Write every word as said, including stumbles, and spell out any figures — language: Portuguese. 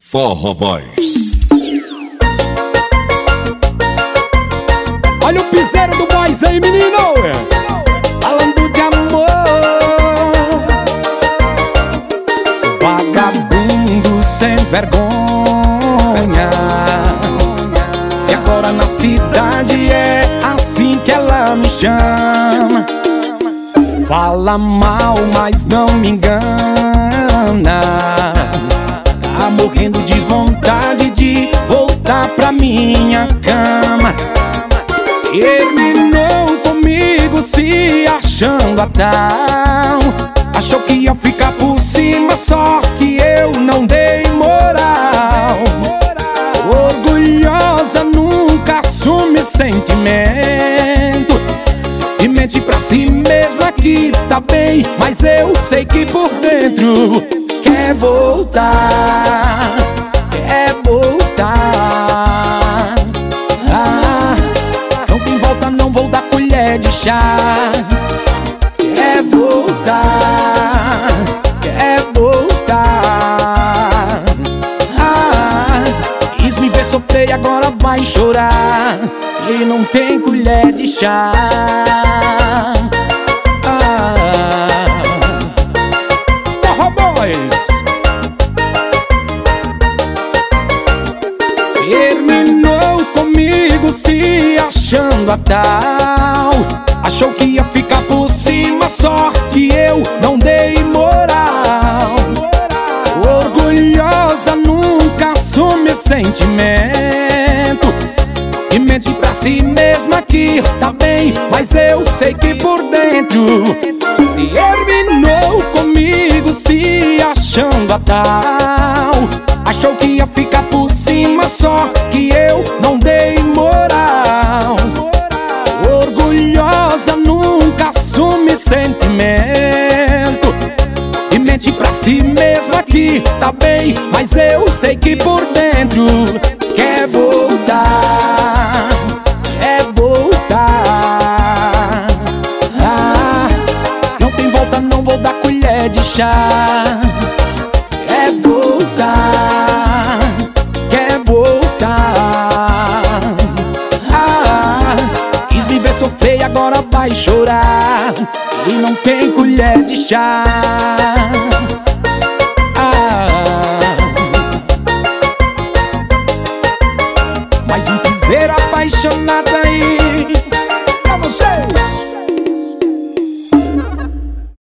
Forró Boys. Olha o piseiro do Boys aí, menino, falando de amor. Vagabundo sem vergonha, e agora na cidade é assim que ela me chama. Fala mal, mas não me engana. Tá morrendo de vontade de voltar pra minha cama. Terminou comigo se achando a tal. Achou que ia ficar por cima, só que eu não dei moral. Orgulhosa, nunca assume sentimento e mente pra si mesma que tá bem, mas eu sei que por dentro quer voltar, quer voltar. Ah, não tem volta, não vou dar colher de chá. Quer voltar, quer voltar. Ah, quis me ver sofrer e agora vai chorar, e não tem colher de chá. Ah, Forró Boys. Terminou comigo se achando a tal. Achou que ia ficar por cima, só que eu não dei moral. Orgulhosa, nunca assume sentimento e mente pra si mesma que tá bem, mas eu sei que por dentro terminou comigo se achando a tal. Achou que ia ficar por cima, só que eu não dei moral. Orgulhosa, nunca assume sentimento e mente pra si mesma que tá bem, mas eu sei que por dentro quer voltar, quer voltar. Ah, não tem volta, não vou dar colher de chá. Quer voltar, quer voltar. Ah, quis me ver sofrer e agora vai chorar, e não tem colher de chá.